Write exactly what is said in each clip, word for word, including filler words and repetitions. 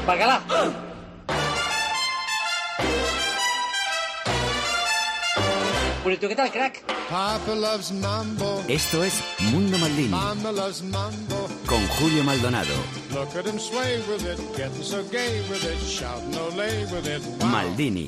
Bacalá. Bueno, ¿tú qué tal, crack? Papa loves mambo. Esto es Mundo Maldini. Mama loves mambo. Con Julio Maldonado. Look at him sway with it, getting so gay with it, shouting olé with it. Wow. Maldini.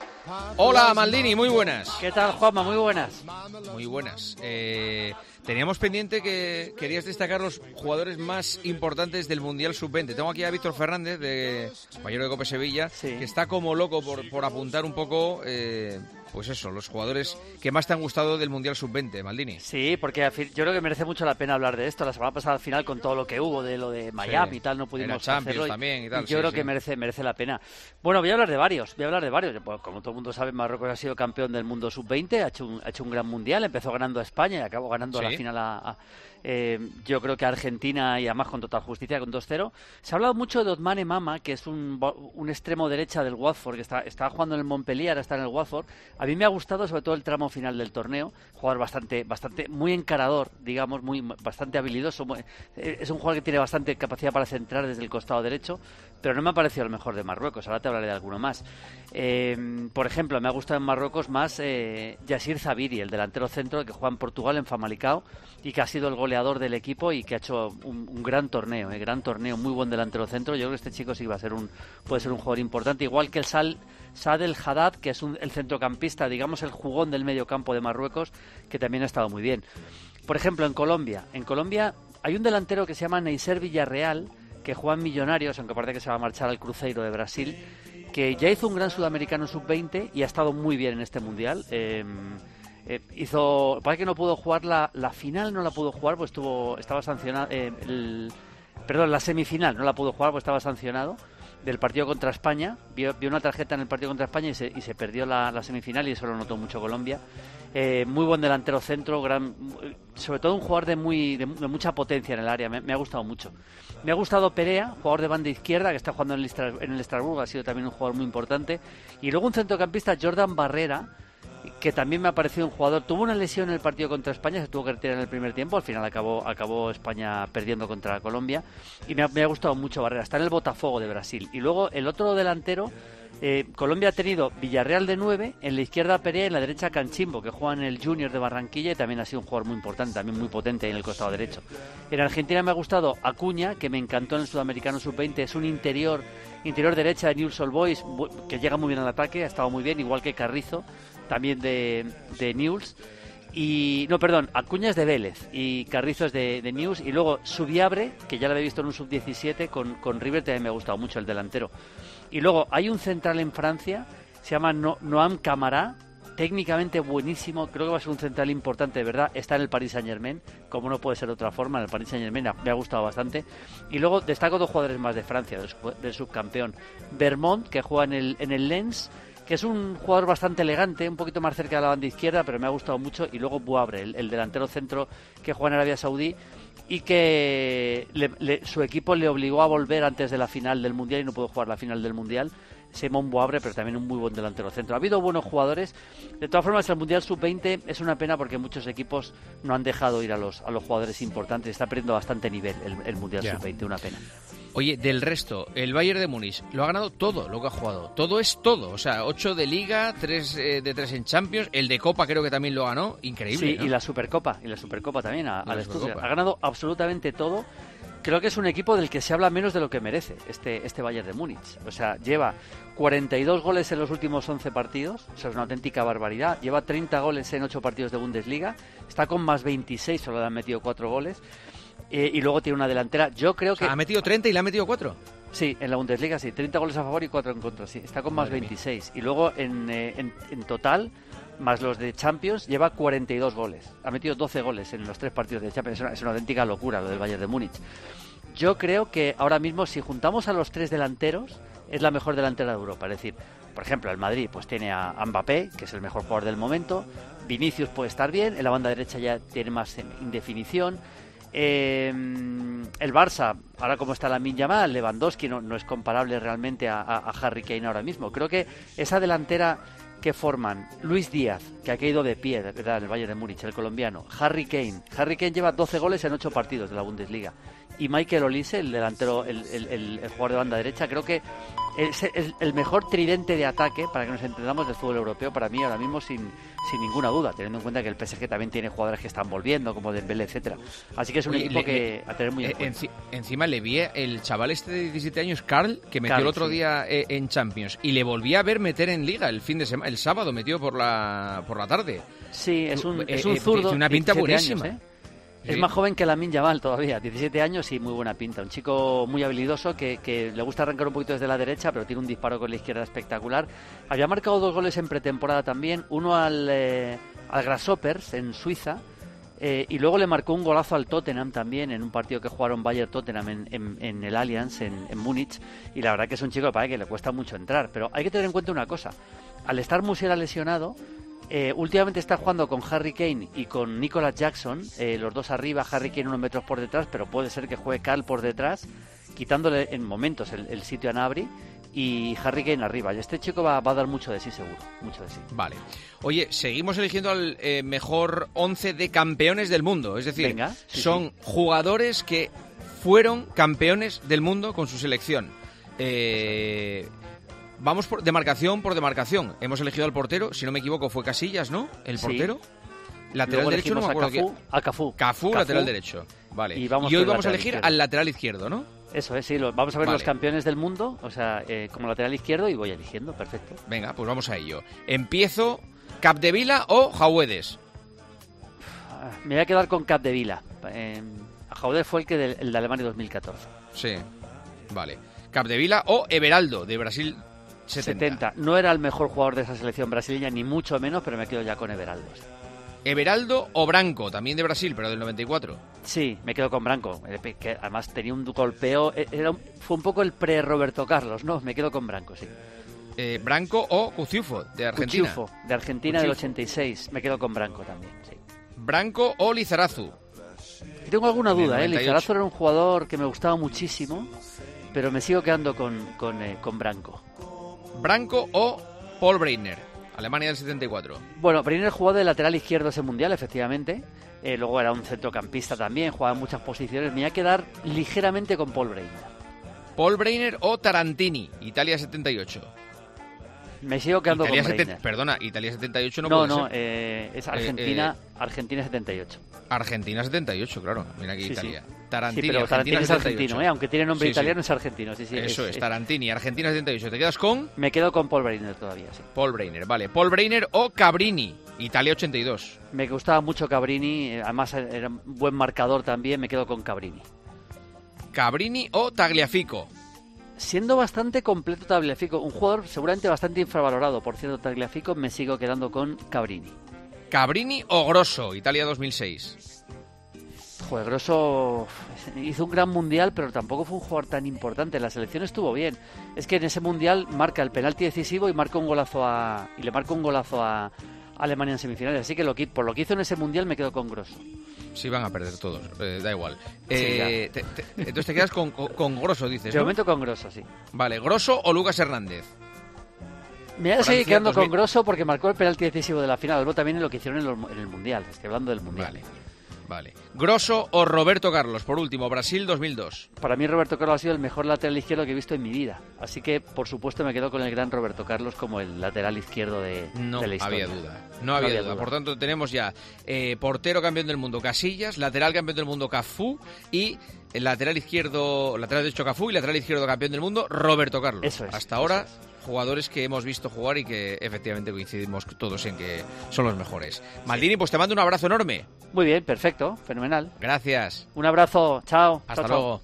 Hola Maldini, muy buenas. ¿Qué tal, Juanma? Muy buenas. Muy buenas. Eh, teníamos pendiente que querías destacar los jugadores más importantes del Mundial sub veinte. Tengo aquí a Víctor Fernández, de compañero de Cope Sevilla, sí, que está como loco por, por apuntar un poco... Eh, Pues eso, los jugadores que más te han gustado del Mundial sub veinte, Maldini. Sí, porque yo creo que merece mucho la pena hablar de esto. La semana pasada al final, con todo lo que hubo de lo de Miami sí, y tal, no pudimos hacerlo. También y tal, y yo sí, creo sí. que merece merece la pena. Bueno, voy a hablar de varios, voy a hablar de varios. Pues, como todo el mundo sabe, Marruecos ha sido campeón del mundo sub veinte, ha hecho un, ha hecho un gran Mundial, empezó ganando a España y acabó ganando sí. a la final a... a Eh, yo creo que Argentina, y además con total justicia, con dos cero. Se ha hablado mucho de Othmane Mama, que es un, un extremo derecha del Watford, que está, está jugando en el Montpellier, ahora está en el Watford. A mí me ha gustado sobre todo el tramo final del torneo, jugador bastante, bastante muy encarador, digamos, muy bastante habilidoso. Muy, eh, es un jugador que tiene bastante capacidad para centrar desde el costado derecho, pero no me ha parecido el mejor de Marruecos. Ahora te hablaré de alguno más. Eh, por ejemplo, me ha gustado en Marruecos más eh, Yassir Zabiri, el delantero centro que juega en Portugal, en Famalicão, y que ha sido el goleador del equipo y que ha hecho un, un gran torneo, eh, gran torneo, muy buen delantero centro. Yo creo que este chico sí va a ser un, puede ser un jugador importante, igual que el Sal, Saad El Haddad, que es un, el centrocampista, digamos el jugón del medio campo de Marruecos, que también ha estado muy bien. Por ejemplo, en Colombia, en Colombia hay un delantero que se llama Neisser Villarreal, que juega en Millonarios, aunque parece que se va a marchar al Cruzeiro de Brasil, que ya hizo un gran sudamericano sub veinte y ha estado muy bien en este mundial. Eh, Eh, hizo, parece que no pudo jugar la, la final, no la pudo jugar, pues estuvo, estaba sancionado, eh, el, perdón, la semifinal no la pudo jugar, pues estaba sancionado del partido contra España, vio, vio una tarjeta en el partido contra España y se, y se perdió la, la semifinal, y eso lo notó mucho Colombia. Eh, muy buen delantero centro, gran, sobre todo un jugador de, muy, de, de mucha potencia en el área, me, me ha gustado mucho. Me ha gustado Perea, jugador de banda izquierda, que está jugando en el, en el Estrasburgo, ha sido también un jugador muy importante. Y luego un centrocampista, Jordan Barrera, que también me ha parecido un jugador, tuvo una lesión en el partido contra España, se tuvo que retirar en el primer tiempo, al final acabó acabó España perdiendo contra Colombia, y me ha, me ha gustado mucho Barrera, está en el Botafogo de Brasil. Y luego el otro delantero, eh, Colombia ha tenido Villarreal de nueve, en la izquierda Perea y en la derecha Canchimbo, que juega en el Junior de Barranquilla y también ha sido un jugador muy importante, también muy potente en el costado derecho. En Argentina me ha gustado Acuña, que me encantó en el Sudamericano sub veinte, es un interior interior derecha de Newell's Old Boys, que llega muy bien al ataque, ha estado muy bien, igual que Carrizo, también de, de Newell's. Y no, perdón, Acuña es de Vélez y Carrizo es de, de Newell's. Y luego Subiabre, que ya lo había visto en un sub diecisiete con, con River, también me ha gustado mucho el delantero. Y luego hay un central en Francia, se llama no, Noam Camara, técnicamente buenísimo, creo que va a ser un central importante, de verdad. Está en el Paris Saint-Germain, como no puede ser de otra forma, en el Paris Saint-Germain me ha gustado bastante. Y luego destaco dos jugadores más de Francia, del, del subcampeón. Vermont, que juega en el, en el Lens, que es un jugador bastante elegante, un poquito más cerca de la banda izquierda, pero me ha gustado mucho. Y luego Bouabre, el, el delantero centro que juega en Arabia Saudí y que le, le, su equipo le obligó a volver antes de la final del Mundial y no pudo jugar la final del Mundial. Simón Bouabre, pero también un muy buen delantero centro. Ha habido buenos jugadores. De todas formas, el Mundial sub veinte es una pena porque muchos equipos no han dejado ir a los a los jugadores importantes. Está perdiendo bastante nivel el, el Mundial yeah. sub veinte, una pena. Oye, del resto, el Bayern de Múnich lo ha ganado todo lo que ha jugado. Todo es todo. O sea, ocho de Liga, tres eh, de tres en Champions. El de Copa creo que también lo ganó. Increíble, Sí, ¿no? y la Supercopa. Y la Supercopa también a, al Stuttgart. Ha ganado absolutamente todo. Creo que es un equipo del que se habla menos de lo que merece este, este Bayern de Múnich. O sea, lleva cuarenta y dos goles en los últimos once partidos. O sea, es una auténtica barbaridad. Lleva treinta goles en ocho partidos de Bundesliga. Está con más veintiséis, solo le han metido cuatro goles. Eh, y luego tiene una delantera. Yo creo que... O sea, ¿ha metido treinta y le ha metido cuatro? Sí, en la Bundesliga sí. treinta goles a favor y cuatro en contra, sí. Está con más Madre veintiséis. Mía. Y luego en, eh, en, en total, más los de Champions, lleva cuarenta y dos goles. Ha metido doce goles en los tres partidos de Champions. Es una, es una auténtica locura lo del Bayern de Múnich. Yo creo que ahora mismo, si juntamos a los tres delanteros, es la mejor delantera de Europa. Es decir, por ejemplo, el Madrid pues tiene a Mbappé, que es el mejor jugador del momento. Vinicius puede estar bien. En la banda derecha ya tiene más indefinición. Eh, el Barça, ahora como está Lamine Yamal, Lewandowski no, no es comparable realmente a, a, a Harry Kane ahora mismo. Creo que esa delantera que forman Luis Díaz, que ha caído de pie, ¿verdad?, en el Bayern de Múnich, el colombiano, Harry Kane. Harry Kane lleva doce goles en ocho partidos de la Bundesliga. y Michael Olise, el delantero, el, el, el, el jugador de banda derecha. Creo que es, es el mejor tridente de ataque, para que nos entendamos, del fútbol europeo, para mí ahora mismo sin, sin ninguna duda, teniendo en cuenta que el P S G también tiene jugadores que están volviendo, como Dembélé, etcétera. Así que es un Oye, equipo le, que a tener muy en eh, cuenta. Enci encima le vi el chaval este de diecisiete años, Karl, que metió Karl, el otro sí. día eh, en Champions, y le volví a ver meter en Liga el fin de semana, el sábado metió por la por la tarde. Sí, es un, eh, es un eh, zurdo. Tiene una pinta buenísima. Años, ¿eh? Sí. Es más joven que Lamine Yamal todavía, diecisiete años y muy buena pinta. Un chico muy habilidoso que, que le gusta arrancar un poquito desde la derecha, pero tiene un disparo con la izquierda espectacular. Había marcado dos goles en pretemporada también, uno al, eh, al Grasshoppers en Suiza, eh, y luego le marcó un golazo al Tottenham también en un partido que jugaron Bayern-Tottenham en, en, en el Allianz, en, en Múnich. Y la verdad que es un chico que parece que le cuesta mucho entrar, pero hay que tener en cuenta una cosa. Al estar Musiala lesionado, Eh, últimamente está jugando con Harry Kane y con Nicolas Jackson, eh, los dos arriba, Harry Kane unos metros por detrás, pero puede ser que juegue Karl por detrás, quitándole en momentos el, el sitio a Gnabry, y Harry Kane arriba. Y este chico va, va a dar mucho de sí seguro, mucho de sí. Vale. Oye, seguimos eligiendo al eh, mejor once de campeones del mundo, es decir, Venga, sí, son sí. jugadores que fueron campeones del mundo con su selección. Eh... Vamos por demarcación por demarcación. Hemos elegido al portero, si no me equivoco fue Casillas, ¿no? El portero. Sí. Lateral Luego derecho no me acuerdo a Cafú, quién. A Cafú. Cafú, Cafú, lateral derecho. Vale. Y, vamos y hoy vamos a elegir izquierdo. al lateral izquierdo, ¿no? Eso es, sí. Lo, vamos a ver vale. los campeones del mundo, o sea, eh, como lateral izquierdo, y voy eligiendo, perfecto. Venga, pues vamos a ello. Empiezo, Capdevila o Jauedes. Me voy a quedar con Capdevila. Eh, Jauedes fue el que del, el de Alemania dos mil catorce. Sí, vale. Capdevila o Everaldo, de Brasil setenta. setenta. No era el mejor jugador de esa selección brasileña, ni mucho menos, pero me quedo ya con Everaldo. Everaldo o Branco, también de Brasil, pero del noventa y cuatro. Sí, me quedo con Branco, que además tenía un golpeo, era un, fue un poco el pre-Roberto Carlos, ¿no? Me quedo con Branco, sí. Eh, Branco o Cuciufo, de Argentina. Cuciufo, de Argentina, Cuciufo. Del ochenta y seis, me quedo con Branco también, sí. Branco o Lizarazu. Tengo alguna duda, ¿eh? Lizarazu era un jugador que me gustaba muchísimo, pero me sigo quedando con, con, eh, con Branco. Branco o Paul Breitner, Alemania del setenta y cuatro. Bueno, Breitner jugó de lateral izquierdo ese mundial, efectivamente. Eh, luego era un centrocampista también, jugaba en muchas posiciones. Me voy a quedar ligeramente con Paul Breitner. Paul Breitner o Tarantini, Italia setenta y ocho. Me sigo quedando Italia con Breitner. Perdona, Italia setenta y ocho no, no puede no, ser. Eh, es Argentina, eh, eh, Argentina setenta y ocho. Argentina setenta y ocho, claro. Mira aquí sí, Italia. Sí. Tarantini, sí, pero Argentina Tarantini es argentino, ¿eh? Aunque tiene nombre sí, italiano, sí. es argentino. Sí, sí, Eso es, es, es, Tarantini, Argentina setenta y ocho. ¿Te quedas con? Me quedo con Paul Breitner todavía, sí. Paul Breitner, vale. Paul Breitner o Cabrini, Italia ochenta y dos. Me gustaba mucho Cabrini, además era un buen marcador también, me quedo con Cabrini. Cabrini o Tagliafico. Siendo bastante completo Tagliafico, un jugador seguramente bastante infravalorado, por cierto, Tagliafico, me sigo quedando con Cabrini. Cabrini o Grosso, Italia dos mil seis. Joder, Grosso hizo un gran mundial, pero tampoco fue un jugador tan importante. La selección estuvo bien. Es que en ese mundial marca el penalti decisivo y marca un golazo a y le marca un golazo a Alemania en semifinales. Así que lo que, por lo que hizo en ese mundial me quedo con Grosso. Sí, van a perder todos, eh, da igual. Eh, sí, te, te, entonces te quedas con, con, con Grosso, dices, De ¿no? momento con Grosso, sí. Vale, ¿Grosso o Lucas Hernández? Me voy a seguir quedando dos mil... con Grosso porque marcó el penalti decisivo de la final. Luego también en lo que hicieron en, los, en el mundial. Estoy hablando del mundial. Vale. Vale. Grosso o Roberto Carlos, por último, Brasil dos mil dos. Para mí Roberto Carlos ha sido el mejor lateral izquierdo que he visto en mi vida. Así que, por supuesto, me quedo con el gran Roberto Carlos como el lateral izquierdo de, no de la historia. Había duda. No había, no había duda. duda. Por tanto, tenemos ya eh, portero campeón del mundo Casillas, lateral campeón del mundo Cafú y el lateral izquierdo, lateral derecho Cafú y lateral izquierdo campeón del mundo Roberto Carlos. Eso es. Hasta ahora... Eso es. Jugadores que hemos visto jugar y que efectivamente coincidimos todos en que son los mejores. Maldini, pues te mando un abrazo enorme. Muy bien, perfecto, fenomenal. Gracias. Un abrazo, chao. Hasta chao, luego. chao.